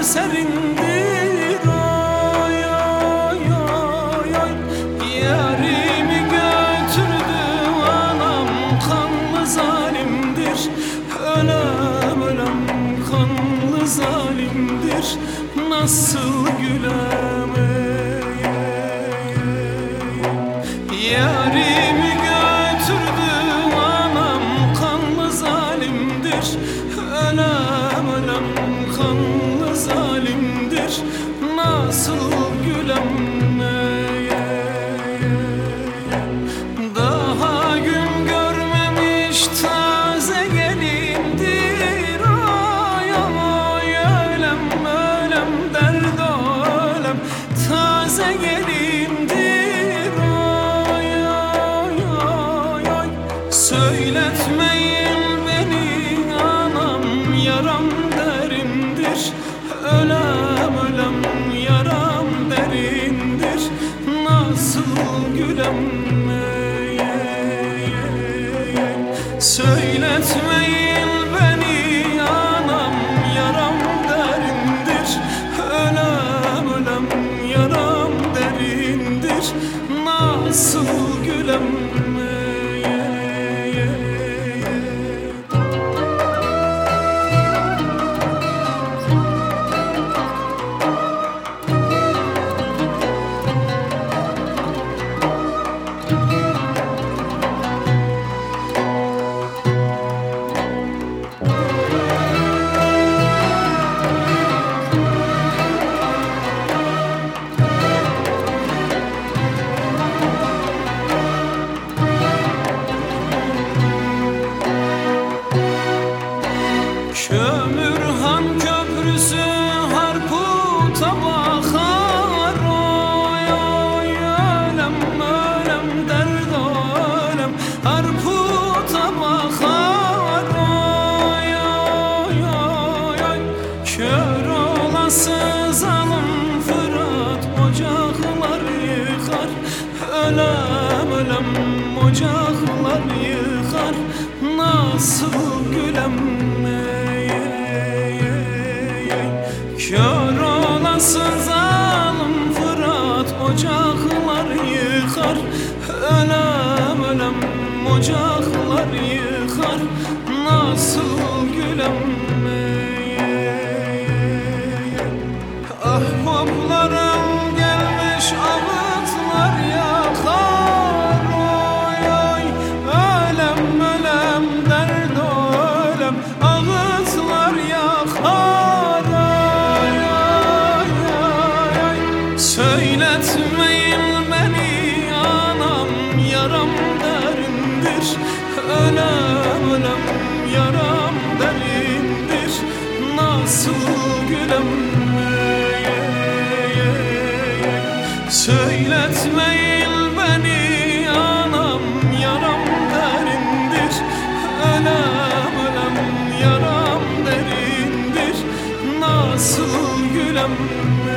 serindir. Oy oy oy oy. Yarimi götürdü anam, kanlı zalimdir. Ölem ölem kanlı zalimdir. Nasıl gülem yarimi götürdü anam, kanlı zalimdir. Ölem ölem kanlı zalimdir. Nasıl gülem daha gün görmemiş taze gelindir. Ay ay ölem ölem derd ölem taze gelindir. Ay ay ay ay söyletmeyin beni anam, yaram derindir. Ölem ölem yaram derindir. Nasıl gülem söyletmeyin beni anam, yaram derindir. Ölem ölem yaram derindir. Nasıl gülem Kömürhan köprüsü Harput'a bakar. Oy oy ölem ölem derd ölem Harput'a bakar. Oy oy oy oy kör olası zalim Fırat ocaklar yıkar. Ölem ölem ocaklar yıkar. Nasıl gülem kör olası zalim Fırat ocaklar yıkar. Ölem ölem ocaklar yıkar. Nasıl gülem ahbaplarım gelmiş ağıtlar yakar. Oy oy ölem ölem derd ölem ağıtlar yakar. Söyletmeyin beni anam, yaram derindir. Ölem ölem yaram derindir. Nasıl gülem söyletmeyin beni anam, yaram derindir. Ölem ölem yaram derindir. Nasıl gülem